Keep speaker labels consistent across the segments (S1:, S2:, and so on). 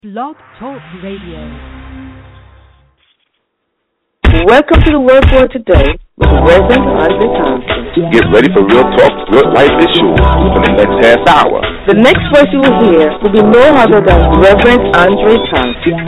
S1: Blog Talk Radio.
S2: Welcome to the Word for Today with Reverend Andre Thompson.
S3: Get ready for real talk, real life issues for the next half hour.
S2: The next voice you will hear will be no other than Reverend Andre Thompson.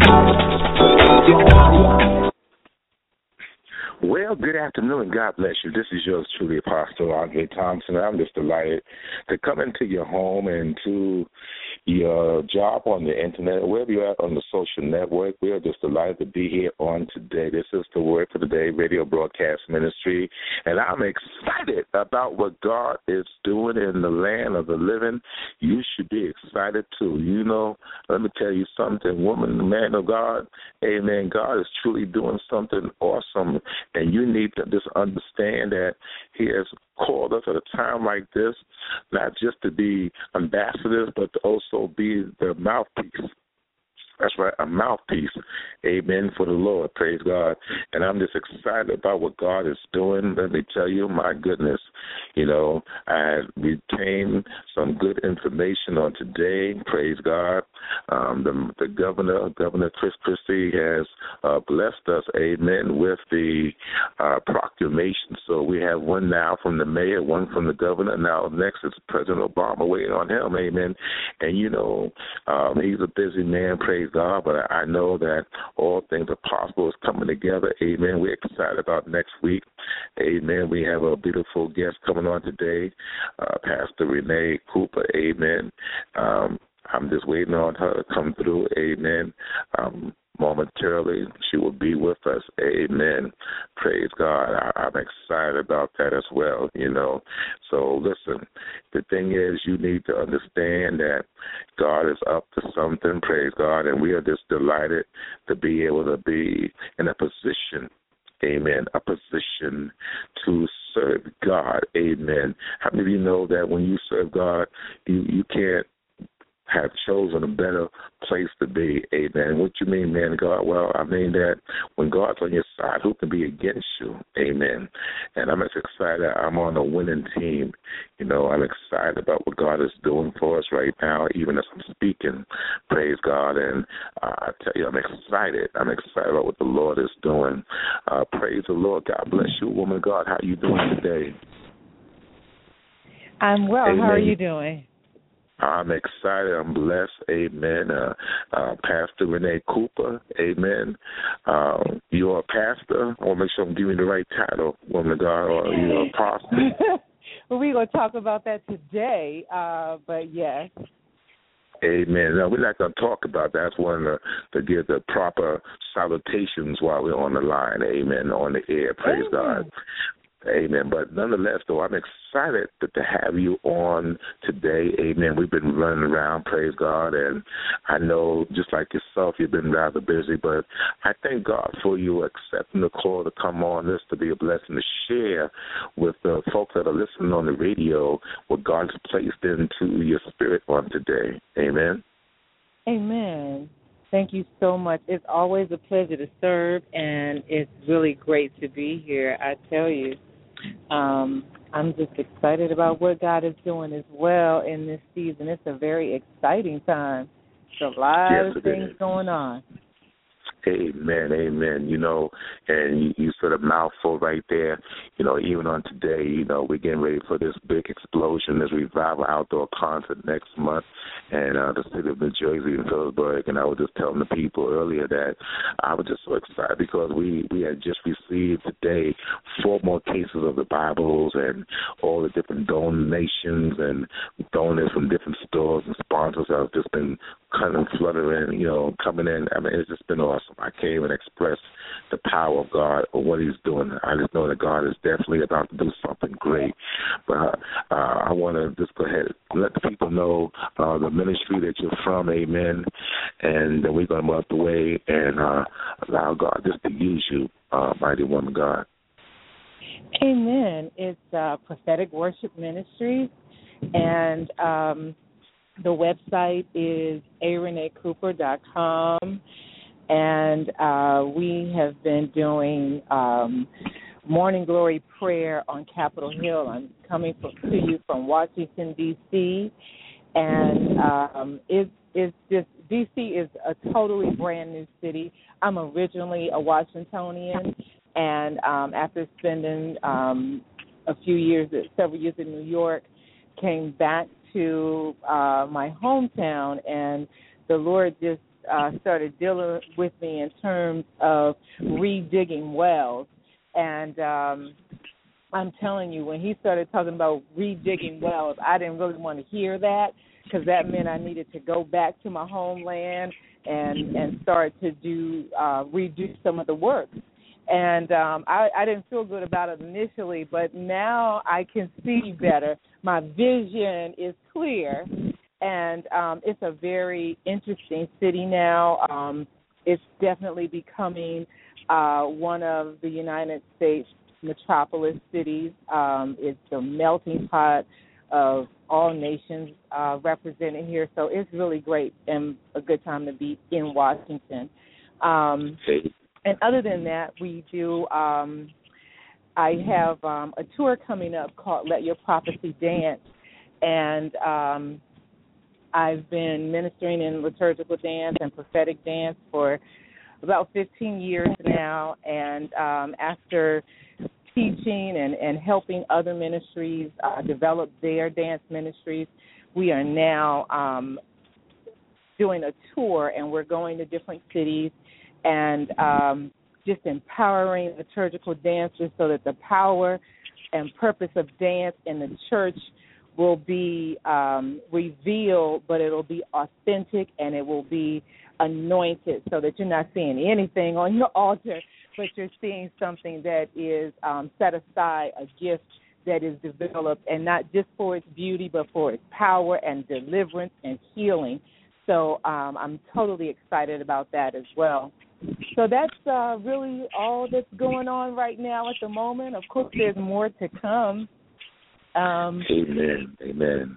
S3: Well, good afternoon. God bless you. This is yours truly, Apostle Andre Thompson. I'm just delighted to come into your home and to your job on the internet, wherever you're at on the social network. We are just delighted to be here on today. This is the Word for the Day radio broadcast ministry, and I'm excited about what God is doing in the land of the living. You should be excited too. You know, let me tell you something, woman, man of God, amen, God is truly doing something awesome, and you need to just understand that He has called us at a time like this, not just to be ambassadors, but to also be the mouthpiece. That's right, a mouthpiece, amen, for the Lord, praise God. And I'm just excited about what God is doing. Let me tell you, my goodness, you know, I retained some good information on today, praise God. The Governor Chris Christie has blessed us, amen, with the proclamation. So we have one now from the mayor, one from the governor. Now next is President Obama, waiting on him, amen. And, you know, he's a busy man, praise God, but I know that all things are possible. It's coming together. Amen. We're excited about next week. Amen. We have a beautiful guest coming on today, Pastor Renee Cooper. Amen. I'm just waiting on her to come through. Amen. Momentarily, she will be with us. Amen. Praise God. I'm excited about that as well, you know. So, listen, the thing is, you need to understand that God is up to something, praise God, and we are just delighted to be able to be in a position, amen, a position to serve God, amen. How many of you know that when you serve God, you can't have chosen a better place to be, amen. What you mean, man of God? Well, I mean that when God's on your side, who can be against you, amen. And I'm as excited. I'm on a winning team. You know, I'm excited about what God is doing for us right now, even as I'm speaking, praise God. And I tell you, I'm excited. I'm excited about what the Lord is doing. Praise the Lord. God bless you, woman of God. How are you doing today?
S4: I'm well.
S3: Amen.
S4: How are you doing?
S3: I'm excited. I'm blessed. Amen. Pastor Renee Cooper. Amen. You're a pastor. I want to make sure I'm giving you the right title, woman of God, or you're a pastor.
S4: Well, we're going to talk about that today, but yes.
S3: Amen. Now, we're not going to talk about that. That's one to give the proper salutations while we're on the line. Amen. On the air. Praise
S4: Amen.
S3: God. Amen. But nonetheless, though, I'm excited to have you on today. Amen. We've been running around, praise God, and I know just like yourself, you've been rather busy, but I thank God for you accepting the call to come on this to be a blessing to share with the folks that are listening on the radio what God's placed into your spirit on today. Amen.
S4: Amen. Thank you so much. It's always a pleasure to serve, and it's really great to be here, I tell you. I'm just excited about what God is doing as well in this season. It's a very exciting time. There's a lot of things going on.
S3: Amen, amen. You know, and you said a mouthful right there. You know, even on today, you know, we're getting ready for this big explosion, this revival outdoor concert next month in the city of New Jersey in Phillipsburg. And I was just telling the people earlier that I was just so excited because we had just received today 4 more cases of the Bibles and all the different donations and donors from different stores and sponsors have just been kind of fluttering, you know, coming in. I mean, it's just been awesome. I can't even express the power of God or what He's doing. I just know that God is definitely about to do something great. But I want to just go ahead and let the people know the ministry that you're from, amen, and then we're going to move out the way and allow God just to use you, mighty woman of God.
S4: Amen. It's Prophetic Worship Ministries, and the website is arenecooper.com, and we have been doing Morning Glory Prayer on Capitol Hill. I'm coming to you from Washington, D.C., and it's it's just D.C. is a totally brand new city. I'm originally a Washingtonian, and after spending several years in New York, came back to my hometown, and the Lord just started dealing with me in terms of redigging wells. And I'm telling you, when he started talking about redigging wells, I didn't really want to hear that, because that meant I needed to go back to my homeland and start to redo some of the work. And I didn't feel good about it initially, but now I can see better. My vision is clear, and it's a very interesting city now. It's definitely becoming one of the United States metropolis cities. It's a melting pot of all nations represented here, so it's really great and a good time to be in Washington. And other than that, we do. I have a tour coming up called Let Your Prophecy Dance, and I've been ministering in liturgical dance and prophetic dance for about 15 years now, and after teaching and helping other ministries develop their dance ministries, we are now doing a tour, and we're going to different cities and just empowering liturgical dancers so that the power and purpose of dance in the church will be revealed, but it will be authentic and it will be anointed, so that you're not seeing anything on your altar, but you're seeing something that is set aside, a gift that is developed, and not just for its beauty, but for its power and deliverance and healing. So I'm totally excited about that as well. So that's really all that's going on right now at the moment. Of course, there's more to come.
S3: Amen.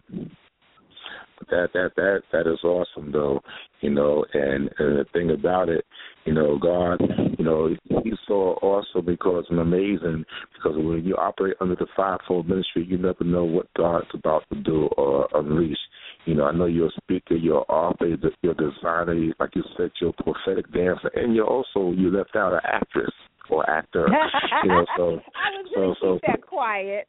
S3: That is awesome, though, and the thing about it, God, He's so awesome because and amazing, because when you operate under the fivefold ministry, you never know what God's about to do or unleash. I know you're a speaker, you're an author, you're a designer, like you said, you're a prophetic dancer, and you left out an actress or actor.
S4: I was going to keep that quiet.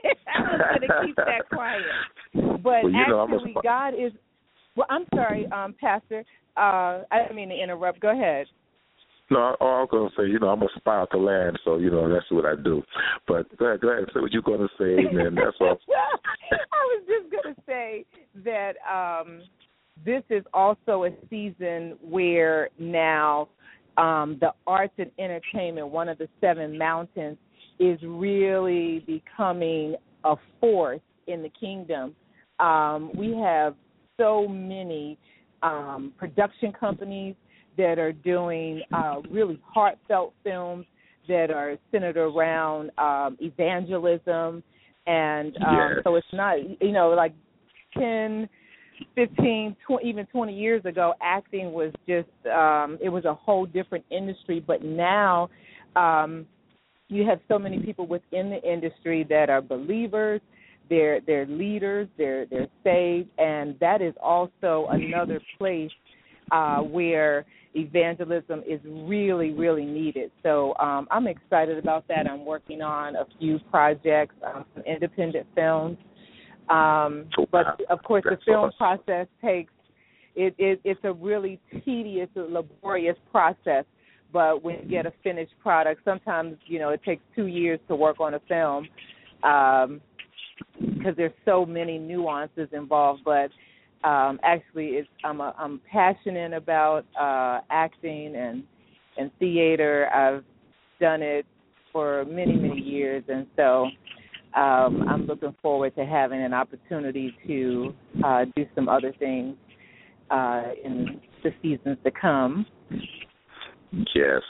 S4: But actually, God is. Well, I'm sorry, Pastor. I didn't mean to interrupt. Go ahead.
S3: No, all I'm going to say, I'm a spy of the land, so, that's what I do. But go ahead, say what you're going to say, and that's all.
S4: I was just going to say that this is also a season where now the arts and entertainment, one of the seven mountains, is really becoming a force in the kingdom. We have so many production companies that are doing really heartfelt films that are centered around evangelism. And so it's not, like 10, 15, 20, even 20 years ago, acting was just, it was a whole different industry. But now you have so many people within the industry that are believers. They're leaders, they're saved, and that is also another place where evangelism is really, really needed. So I'm excited about that. I'm working on a few projects, some independent films. But, of course, the film process it's a really tedious, laborious process. But when you get a finished product, sometimes, it takes 2 years to work on a film because there's so many nuances involved. But actually, I'm passionate about acting and theater. I've done it for many, many years, and so I'm looking forward to having an opportunity to do some other things in the seasons to come.
S3: Yes.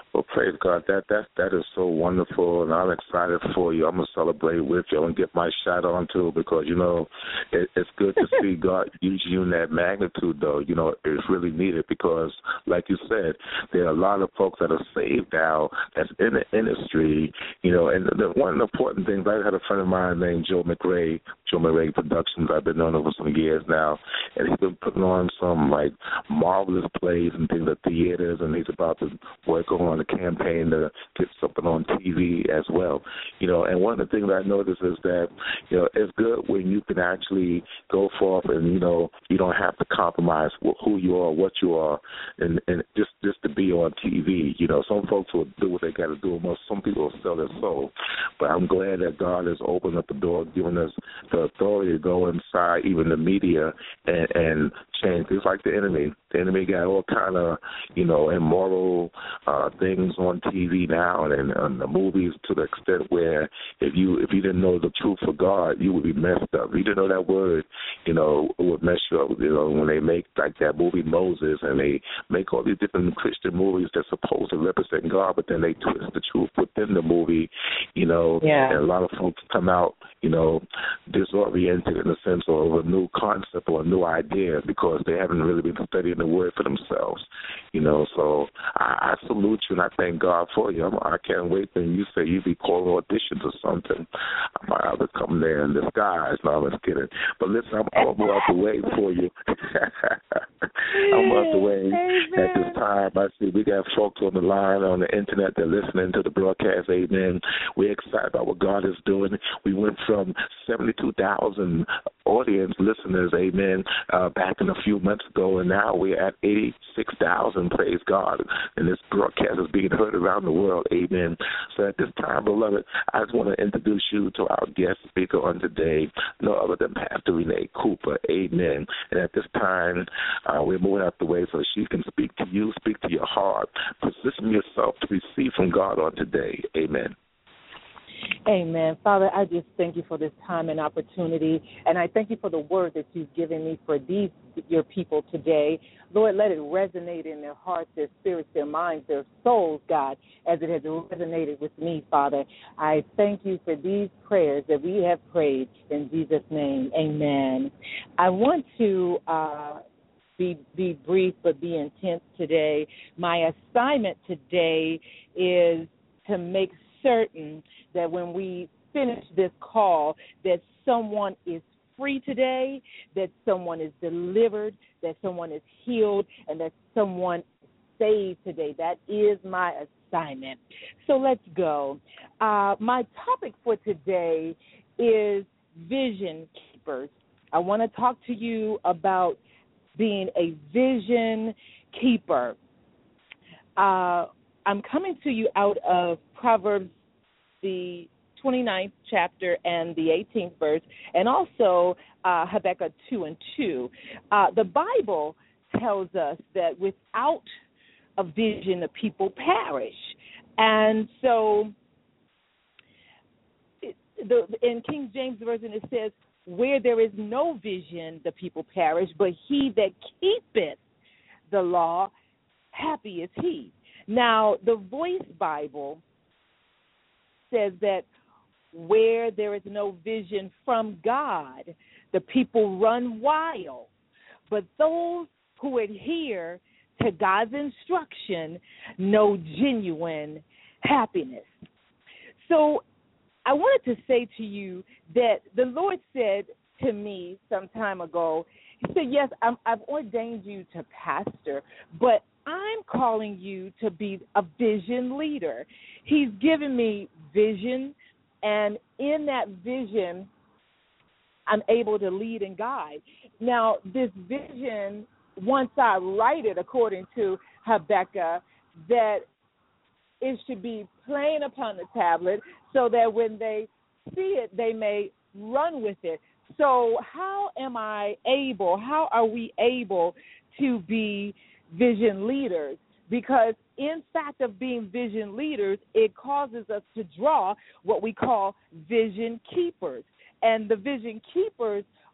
S3: Well, praise God. That is so wonderful, and I'm excited for you. I'm gonna celebrate with you and get my shot on too, because it's good to see God use you in that magnitude. Though it's really needed, because, like you said, there are a lot of folks that are saved now that's in the industry. And one of the important things, I had a friend of mine named Joe McRae Productions. I've been known him for some years now, and he's been putting on some like marvelous plays and things at theaters, and he's about to work on a campaign to get something on TV as well. And one of the things I noticed is that, it's good when you can actually go forth and, you don't have to compromise who you are, what you are, and just to be on TV. Some folks will do what they got to do. Some people will sell their soul. But I'm glad that God has opened up the door, giving us the authority to go inside even the media and change. It's like the enemy. The enemy got all kind of, immoral things on TV now and the movies, to the extent where if you didn't know the truth of God, you would be messed up. If you didn't know that word, it would mess you up. When they make like that movie Moses, and they make all these different Christian movies that's supposed to represent God, but then they twist the truth within the movie, and a lot of folks come out, disoriented in the sense of a new concept or a new idea, because they haven't really been studying the word for themselves, So I salute you, and I thank God for you. I can't wait when you say you be calling auditions or something. I might have to come there in disguise. No, I'm just kidding. But listen, I'm going to move out the way for you. I'm out the way at this time. I see we got folks on the line on the internet. They're listening to the broadcast. Amen. We're excited about what God is doing. We went from 72,000 audience listeners, amen, back in a few months ago, and now we're at 86,000, praise God, and this broadcast is being heard around the world, amen. So at this time, beloved, I just want to introduce you to our guest speaker on today, no other than Pastor Renee Cooper, amen. And at this time, we're moving out the way so she can speak to you, speak to your heart, position yourself to receive from God on today, amen.
S4: Amen. Father, I just thank you for this time and opportunity, and I thank you for the word that you've given me for your people today. Lord, let it resonate in their hearts, their spirits, their minds, their souls, God, as it has resonated with me, Father. I thank you for these prayers that we have prayed in Jesus' name. Amen. I want to be brief but be intense today. My assignment today is to make certain that when we finish this call, that someone is free today, that someone is delivered, that someone is healed, and that someone is saved today. That is my assignment. So let's go. My topic for today is vision keepers. I want to talk to you about being a vision keeper. I'm coming to you out of Proverbs, the 29th chapter and the 18th verse, and also Habakkuk 2:2. The Bible tells us that without a vision, the people perish. And so in King James Version it says, where there is no vision, the people perish, but he that keepeth the law, happy is he. Now, the Voice Bible says that where there is no vision from God, the people run wild. But those who adhere to God's instruction know genuine happiness. So I wanted to say to you that the Lord said to me some time ago, he said, yes, I've ordained you to pastor, but I'm calling you to be a vision leader. He's given me vision, and in that vision, I'm able to lead and guide. Now, this vision, once I write it, according to Habakkuk, that it should be plain upon the tablet so that when they see it, they may run with it. So how are we able to be vision leaders? Because in fact of being vision leaders, it causes us to draw what we call vision keepers. And the vision keepers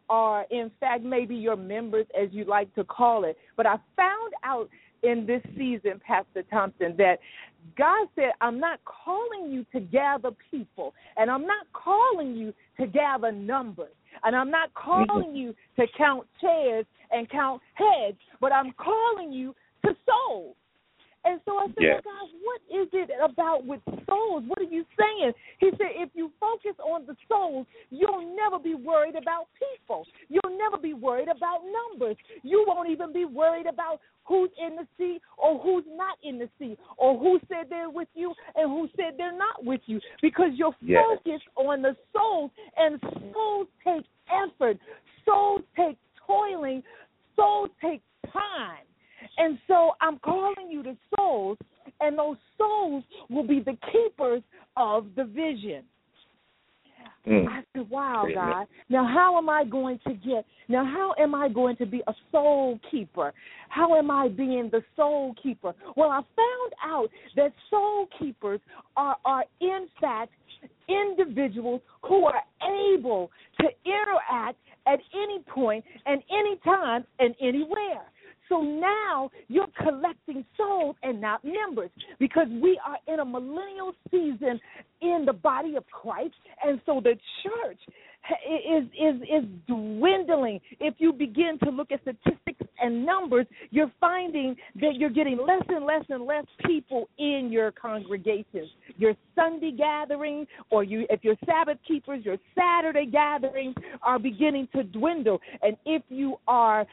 S4: are, in fact, maybe your members, as you like to call it. But I found out in this season, Pastor Thompson, that God said, I'm not calling you to gather people, and I'm not calling you to gather numbers, and I'm not calling you to count chairs and count heads, but I'm calling you to souls. And so I said, well, God, what is it about with souls? What are you saying? He said, if you focus on the souls, you'll never be worried about people. You'll never be worried about numbers. You won't even be worried about who's in the sea or who's not in the sea, or who said they're with you and who said they're not with you, because you're focused on the souls, and souls take effort. Souls take toiling. Souls take time. And so I'm calling you to souls, and those souls will be the keepers of the vision. I said, wow, God. Now, how am I going to be a soul keeper? How am I being the soul keeper? Well, I found out that soul keepers are in fact, individuals who are able to interact at any point and any time and anywhere. So now you're collecting souls and not members, because we are in a millennial season in the body of Christ, and so the church is dwindling. If you begin to look at statistics and numbers, you're finding that you're getting less and less and less people in your congregations. Your Sunday gathering, or if you're Sabbath keepers, your Saturday gatherings are beginning to dwindle. And if you are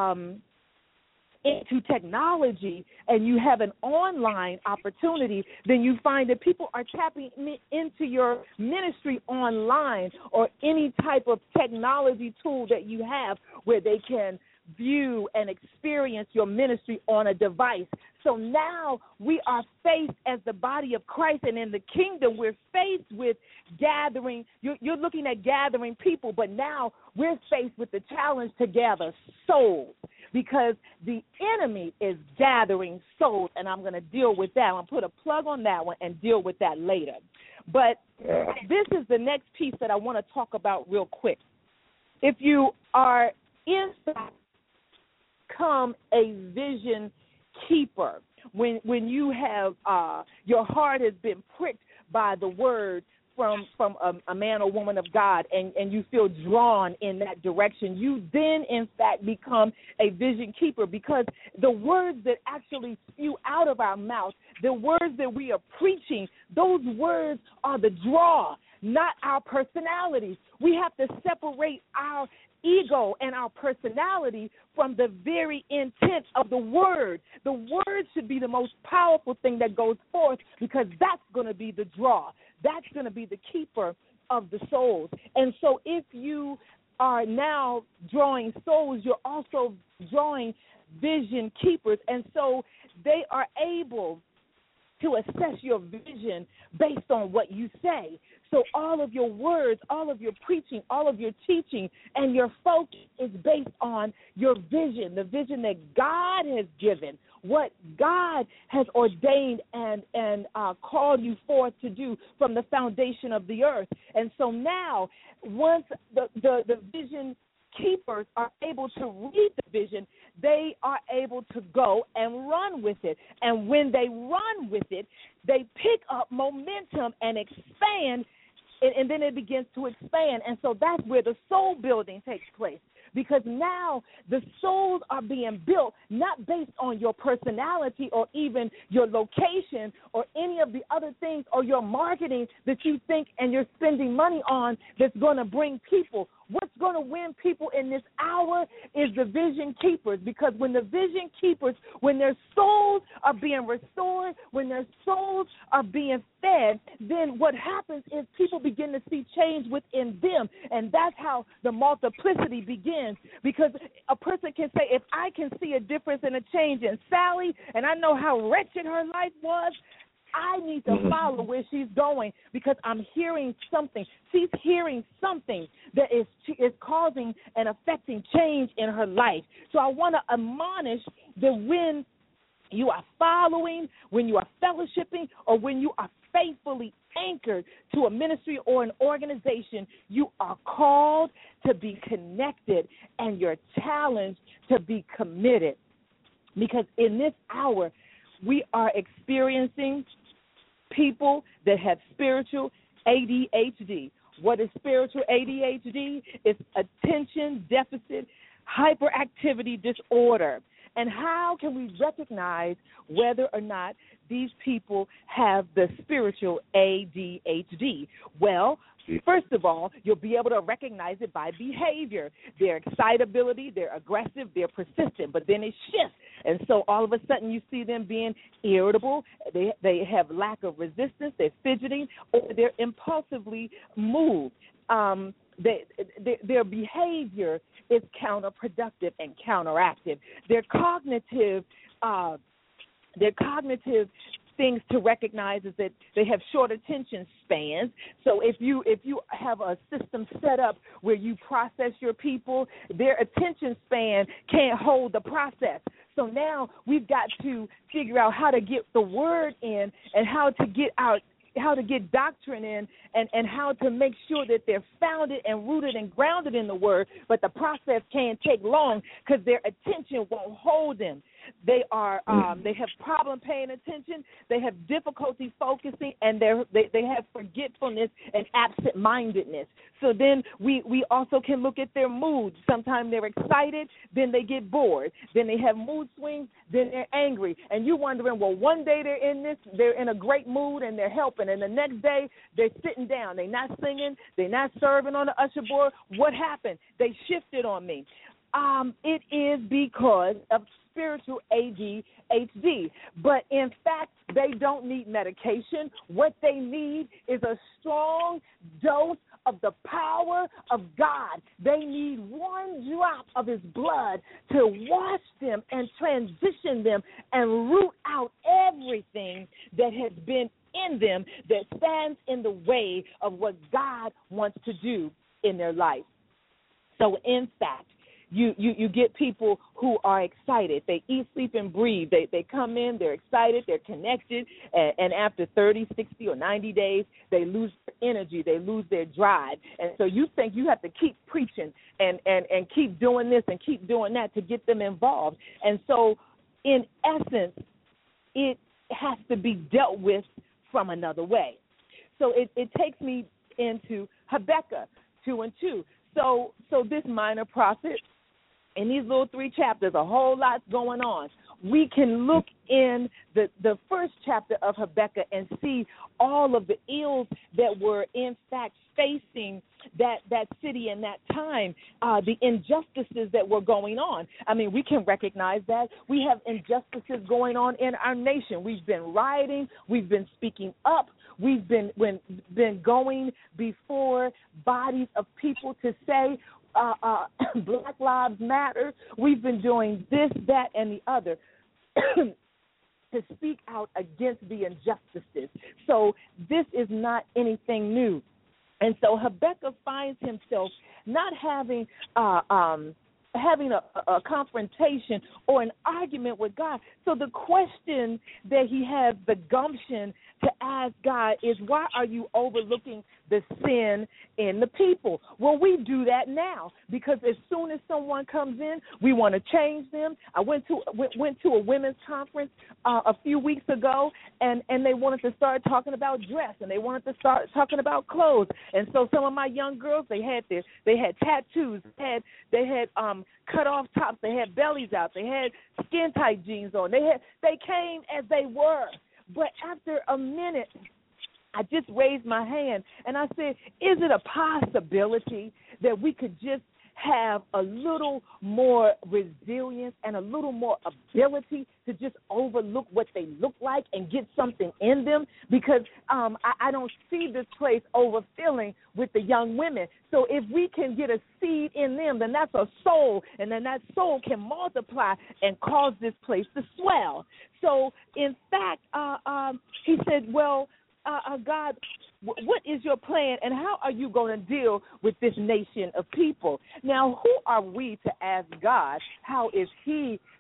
S4: into technology and you have an online opportunity, then you find that people are tapping into your ministry online, or any type of technology tool that you have where they can view and experience your ministry on a device. So now we are faced as the body of Christ, and in the kingdom we're faced with gathering. You're looking at gathering people, but now we're faced with the challenge to gather souls, because the enemy is gathering souls, and I'm going to deal with that. I'm going to put a plug on that one and deal with that later. But this is the next piece that I want to talk about real quick. If you are in fact become a vision keeper, when you have your heart has been pricked by the word from a man or woman of God, and you feel drawn in that direction, you then, in fact, become a vision keeper, because the words that actually spew out of our mouth, the words that we are preaching, those words are the draw, not our personalities. We have to separate our ego and our personality from the very intent of the word. The word should be the most powerful thing that goes forth, because that's going to be the draw. That's going to be the keeper of the souls. And so if you are now drawing souls, you're also drawing vision keepers. And so they are able to assess your vision based on what you say. So all of your words, all of your preaching, all of your teaching, and your focus is based on your vision, the vision that God has given, what God has ordained and called you forth to do from the foundation of the earth. And so now, once the vision keepers are able to read the vision, they are able to go and run with it. And when they run with it, they pick up momentum and expand, and then it begins to expand. And so that's where the soul building takes place, because now the souls are being built not based on your personality or even your location or any of the other things or your marketing that you think and you're spending money on that's going to bring people. What's going to win people in this hour is the vision keepers, because when the vision keepers, when their souls are being restored, when their souls are being fed, then what happens is people begin to see change within them, and that's how the multiplicity begins. Because a person can say, if I can see a difference and a change in Sally, and I know how wretched her life was, I need to follow where she's going, because I'm hearing something. She's hearing something that is causing and affecting change in her life. So I want to admonish that when you are following, when you are fellowshipping, or when you are faithfully anchored to a ministry or an organization, you are called to be connected and you're challenged to be committed. Because in this hour, we are experiencing people that have spiritual ADHD. What is spiritual ADHD? It's attention deficit hyperactivity disorder. And how can we recognize whether or not these people have the spiritual ADHD? Well, first of all, you'll be able to recognize it by behavior. Their excitability, they're aggressive, they're persistent, but then it shifts. And so all of a sudden you see them being irritable, they have lack of resistance, they're fidgeting, or they're impulsively moved. Their behavior is counterproductive and counteractive. Their cognitive things to recognize is that they have short attention spans. So if you have a system set up where you process your people, their attention span can't hold the process. So now we've got to figure out how to get the word in and how to get doctrine in and how to make sure that they're founded and rooted and grounded in the word, but the process can't take long because their attention won't hold them. They have problem paying attention, they have difficulty focusing, and they have forgetfulness and absent-mindedness. So then we also can look at their moods. Sometimes they're excited, then they get bored. Then they have mood swings, then they're angry. And you're wondering, well, one day they're in a great mood and they're helping, and the next day they're sitting down. They're not singing, they're not serving on the usher board. What happened? They shifted on me. It is because of spiritual ADHD. But in fact, they don't need medication. What they need is a strong dose of the power of God. They need one drop of his blood to wash them and transition them and root out everything that has been in them that stands in the way of what God wants to do in their life. So in fact, you get people who are excited. They eat, sleep, and breathe. They come in, they're excited, they're connected, and after 30, 60, or 90 days, they lose their energy, they lose their drive. And so you think you have to keep preaching and keep doing this and keep doing that to get them involved. And so in essence, it has to be dealt with from another way. So it takes me into Habakkuk 2:2. So this minor prophet, in these little 3 chapters, a whole lot's going on. We can look in the first chapter of Habakkuk and see all of the ills that were in fact facing that city in that time, the injustices that were going on. I mean, we can recognize that. We have injustices going on in our nation. We've been rioting. We've been speaking up. We've been going before bodies of people to say, Black Lives Matter. We've been doing this, that, and the other to speak out against the injustices. So this is not anything new. And so Habakkuk finds himself not having a confrontation or an argument with God. So the question that he has the gumption to ask God is, why are you overlooking the sin in the people? Well, we do that now because as soon as someone comes in, we want to change them. I went to a women's conference a few weeks ago, and they wanted to start talking about dress, and they wanted to start talking about clothes. And so some of my young girls, they had tattoos, they had cut off tops, they had bellies out, they had skin tight jeans on. They came as they were. But after a minute, I just raised my hand and I said, is it a possibility that we could just have a little more resilience and a little more ability to just overlook what they look like and get something in them? Because I don't see this place overfilling with the young women. So if we can get a seed in them, then that's a soul, and then that soul can multiply and cause this place to swell. So, in fact, he said, well, God, what is your plan, and how are you going to deal with this nation of people? Now, who are we to ask God how is he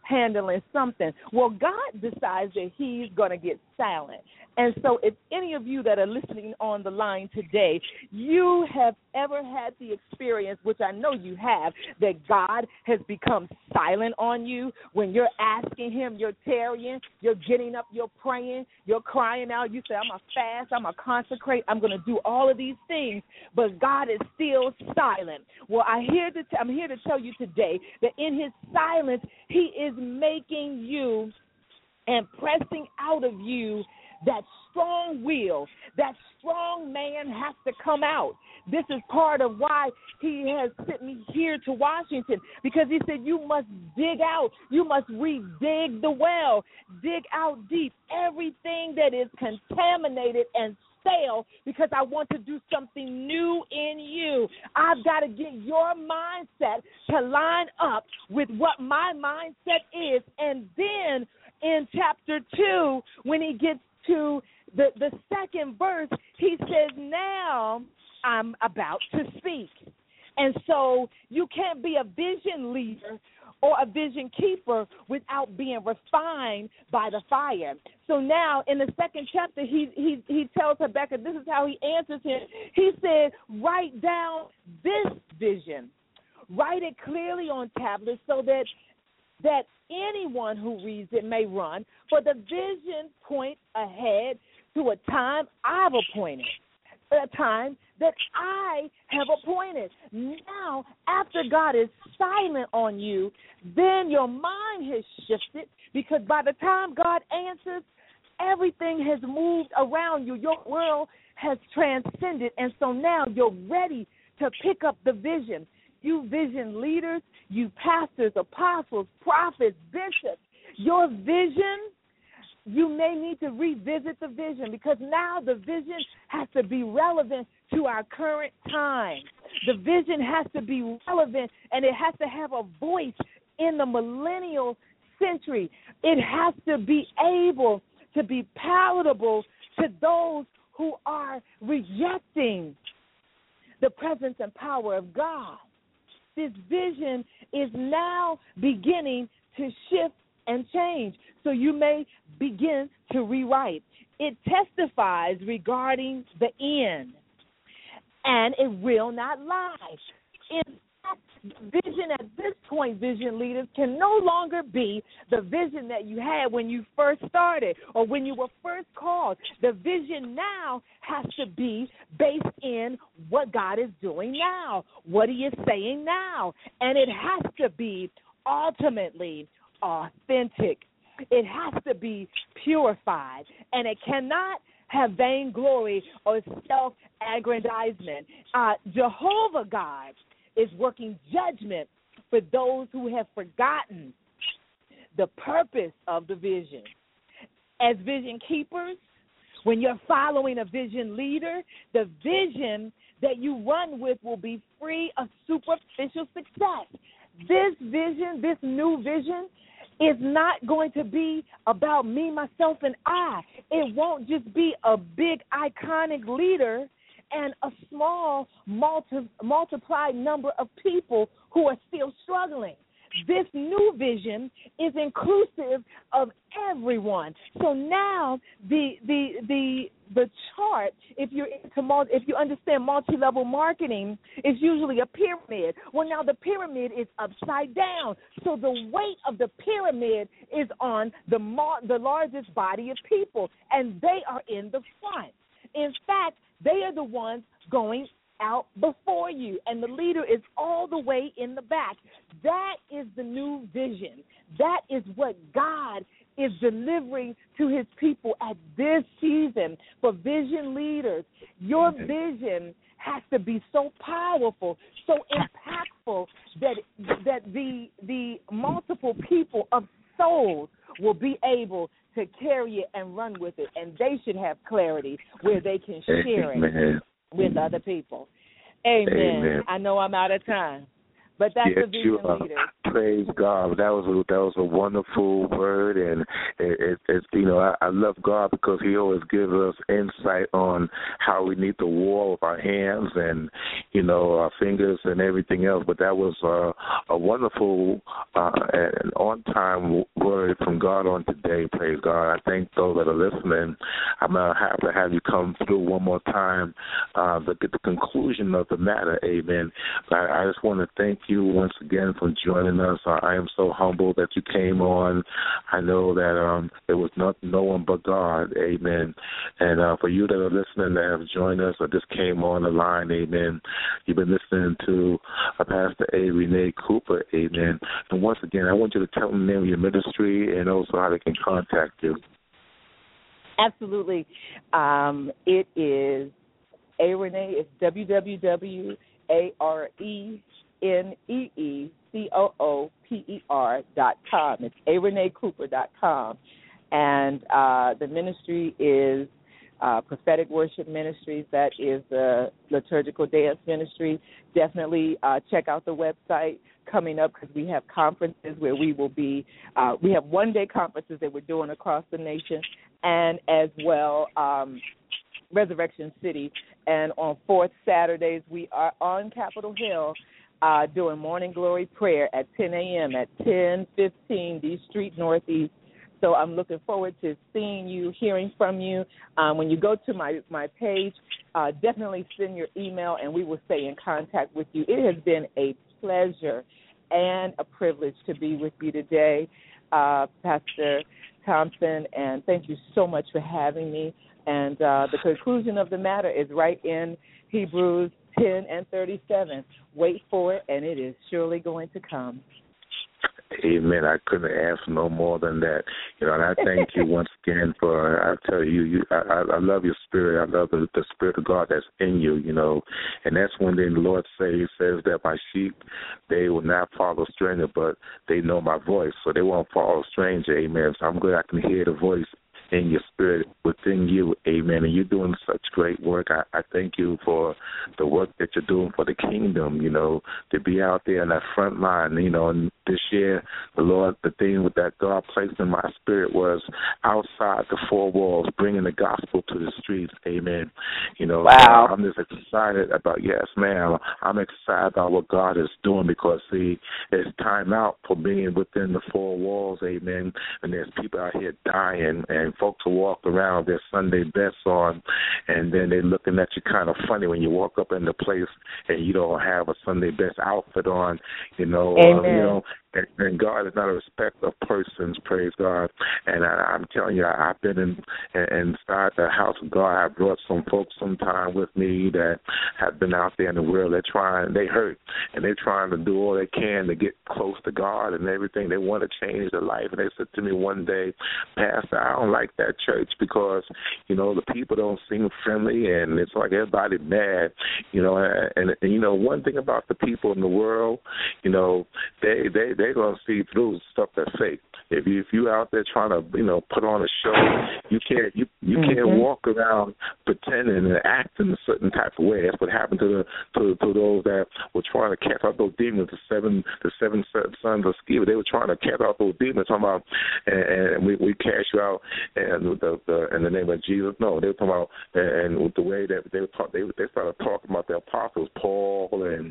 S4: handling something. Well, God decides that he's going to get silent. And so if any of you that are listening on the line today, you have ever had the experience, which I know you have, that God has become silent on you when you're asking him, you're tarrying, you're getting up, you're praying, you're crying out, you say, I'm going to fast, I'm going to consecrate, I'm going to do all of these things, but God is still silent. Well, I'm here to tell you today that in his silence, he is making you and pressing out of you that strong will, that strong man has to come out. This is part of why he has sent me here to Washington, because he said you must dig out, you must redig the well, dig out deep everything that is contaminated and stale, because I want to do something new in you. I've got to get your mindset to line up with what my mindset is. And then in chapter 2, when he gets to the second verse, he says, now I'm about to speak. And so you can't be a vision leader or a vision keeper without being refined by the fire. So now in the second chapter, he tells Habakkuk, this is how he answers him. He said, write down this vision. Write it clearly on tablets so that anyone who reads it may run. For the vision points ahead to a time I've appointed, a time that I have appointed. Now, after God is silent on you, then your mind has shifted, because by the time God answers, everything has moved around you. Your world has transcended, and so now you're ready to pick up the vision. You vision leaders, you pastors, apostles, prophets, bishops, your vision, you may need to revisit the vision, because now the vision has to be relevant to our current time. The vision has to be relevant, and it has to have a voice in the millennial century. It has to be able to be palatable to those who are rejecting the presence and power of God. This vision is now beginning to shift and change, so you may begin to rewrite. It testifies regarding the end, and it will not lie. In fact, vision at this point, vision leaders, can no longer be the vision that you had when you first started or when you were first called. The vision now has to be based in what God is doing now, what he is saying now, and it has to be ultimately authentic. It has to be purified, and it cannot have vainglory or self-aggrandizement. Jehovah God is working judgment for those who have forgotten the purpose of the vision. As vision keepers, when you're following a vision leader, the vision that you run with will be free of superficial success. This vision, this new vision, is not going to be about me, myself, and I. It won't just be a big, iconic leader and a small, multiplied number of people who are still struggling. This new vision is inclusive of everyone. So now the chart, if you understand multi-level marketing, is usually a pyramid. Well, now the pyramid is upside down. So the weight of the pyramid is on the largest body of people, and they are in the front. In fact, they are the ones going out before you, and the leader is all the way in the back. That is the new vision. That is what God is delivering to his people at this season. For vision leaders, your vision has to be so powerful, so impactful that the multiple people of souls will be able to carry it and run with it, and they should have clarity where they can share it with other people. Amen. I know I'm out of time, but that's the vision leader.
S3: Praise God. That was a wonderful word, and it's I love God because He always gives us insight on how we need to war with our hands and our fingers and everything else. But that was a wonderful and on-time word from God on today. Praise God. I thank those that are listening. I'm gonna have to have you come through one more time to get the conclusion of the matter. Amen. But I just want to thank you once again for joining us. I am so humbled that you came on. I know that it was no one but God. Amen. And for you that are listening that have joined us or just came on the line, amen, you've been listening to Pastor A. Renee Cooper, amen. And once again, I want you to tell them the name of your ministry and also how they can contact you.
S4: Absolutely. It is A. Renee. It's www.areneeCooper.com. It's areneecooper.com. And the ministry is Prophetic Worship Ministries. That is the liturgical dance ministry. Definitely check out the website coming up because we have conferences where we will be, we have one-day conferences that we're doing across the nation, and as well Resurrection City. And on fourth Saturdays, we are on Capitol Hill doing Morning Glory Prayer at 10 a.m. at 1015 D Street Northeast. So I'm looking forward to seeing you, hearing from you. When you go to my page, definitely send your email, and we will stay in contact with you. It has been a pleasure and a privilege to be with you today, Pastor Thompson, and thank you so much for having me. And the conclusion of the matter is right in Hebrews 10:37. Wait for it, and it is surely going to come.
S3: Amen. I couldn't ask no more than that. And I thank you once again for, I tell you, I love your spirit. I love the Spirit of God that's in you, And that's one thing the Lord says that my sheep, they will not follow a stranger, but they know my voice, so they won't follow a stranger. Amen. So I'm glad I can hear the voice in your spirit within you, amen. And you're doing such great work. I thank you for the work that you're doing for the kingdom, to be out there in that front line, and this year, the thing that God placed in my spirit was outside the four walls, bringing the gospel to the streets, amen.
S4: Wow.
S3: I'm just excited about, yes, ma'am, I'm excited about what God is doing because, see, it's time out for being within the four walls, amen, and there's people out here dying, and folks will walk around with their Sunday best on, and then they're looking at you kind of funny when you walk up in the place and you don't have a Sunday best outfit on,
S4: Amen.
S3: And God is not a respecter of persons, praise God. And I'm telling you, I've been inside the house of God. I brought some folks sometime with me that have been out there in the world. They hurt, and they're trying to do all they can to get close to God and everything. They want to change their life. And they said to me one day, Pastor, I don't like that church because, the people don't seem friendly, and it's like everybody mad, and one thing about the people in the world, they're going to see through stuff that's fake. If you out there trying to, put on a show, you can't walk around pretending and acting a certain type of way. That's what happened to those that were trying to cast out those demons, the seven sons of Sceva. They were trying to cast out those demons, talking about, and we cast you out, and in the name of Jesus. No, they were talking about, and with the way that they started talking about the apostles, Paul and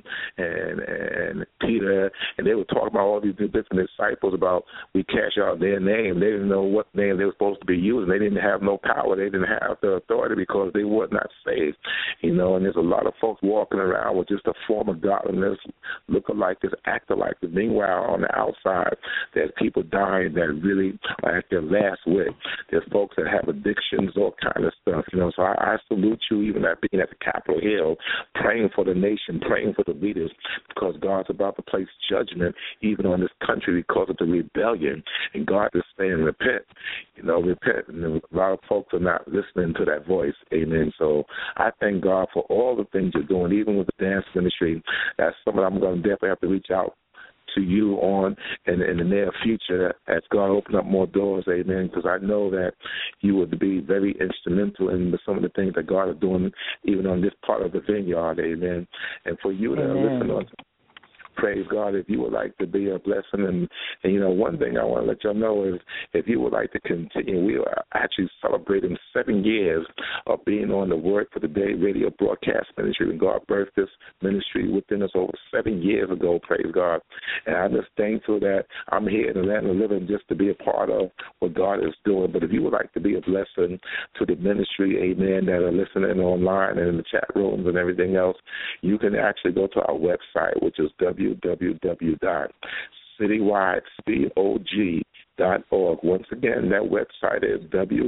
S3: Peter, and they were talking about all these different disciples about we cast out their name. They didn't know what name they were supposed to be using. They didn't have no power. They didn't have the authority because they were not saved. And there's a lot of folks walking around with just a form of godliness, looking like this, acting like this. Meanwhile, on the outside, there's people dying that really are at their last wit. There's folks that have addictions, all kind of stuff. So I salute you even at being at the Capitol Hill, praying for the nation, praying for the leaders, because God's about to place judgment even on this country because of the rebellion. And God is saying, repent, repent. And a lot of folks are not listening to that voice. Amen. So I thank God for all the things you're doing, even with the dance ministry. That's something I'm going to definitely have to reach out to you on in the near future as God open up more doors, amen, because I know that you would be very instrumental in some of the things that God is doing even on this part of the vineyard, amen. And for you to listen on Praise God. If you would like to be a blessing, and one thing I want to let y'all know is if you would like to continue, we are actually celebrating 7 years of being on the Word for the Day radio broadcast ministry. And God birthed this ministry within us over 7 years ago, praise God. And I'm just thankful that I'm here in the land of the living just to be a part of what God is doing. But if you would like to be a blessing to the ministry, amen, that are listening online and in the chat rooms and everything else, you can actually go to our website, which is www.citywidecog.org. Once again, that website is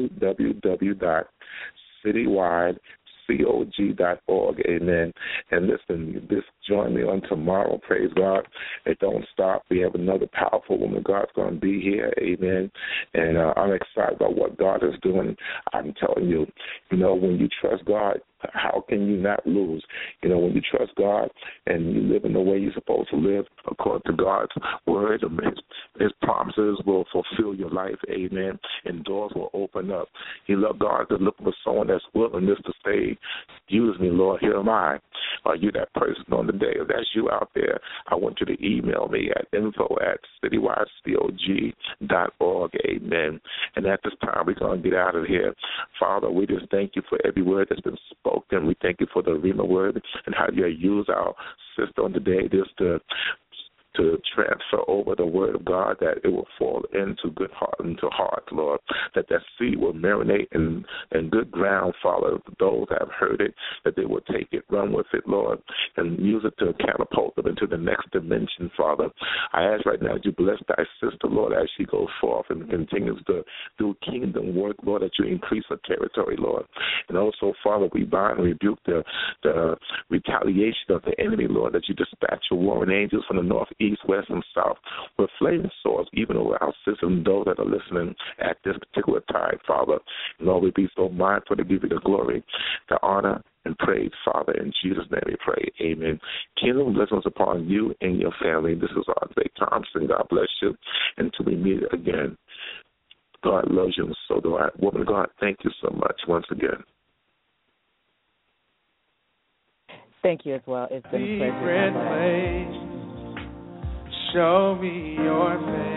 S3: www.citywidecog.org. Amen. And listen, just join me on tomorrow. Praise God. It don't stop. We have another powerful woman of God's going to be here. Amen. And I'm excited about what God is doing. I'm telling you, when you trust God, how can you not lose? When you trust God and you live in the way you're supposed to live, according to God's word, His promises will fulfill your life, amen, and doors will open up. He loved God to look for someone that's willing just to say, use me, Lord, here am I. Are you that person on the day? If that's you out there, I want you to email me at info@citywidecog.org, amen. And at this time, we're going to get out of here. Father, we just thank you for every word that's been spoken. We thank you for the Rhema word and how you use our sister on today just to transfer over the word of God, that it will fall into good heart, into hearts, Lord, that seed will marinate in good ground, Father. Those that have heard it, that they will take it, run with it, Lord, and use it to catapult them into the next dimension, Father. I ask right now that you bless thy sister, Lord, as she goes forth and continues to do kingdom work, Lord, that you increase her territory, Lord. And also, Father, we bind and rebuke the retaliation of the enemy, Lord, that you dispatch your warring angels from the north, east, west, and south with flaming swords, even over our system, those that are listening at this particular time, Father. Lord, we be so mindful to give you the glory, the honor, and praise, Father. In Jesus' name we pray. Amen. Kingdom blessings upon you and your family. This is Andre Thompson. God bless you. Until we meet again, God loves you, and so do I. Woman of God, thank you so much once again.
S4: Thank you as well. It's been a pleasure.
S5: Show me your face.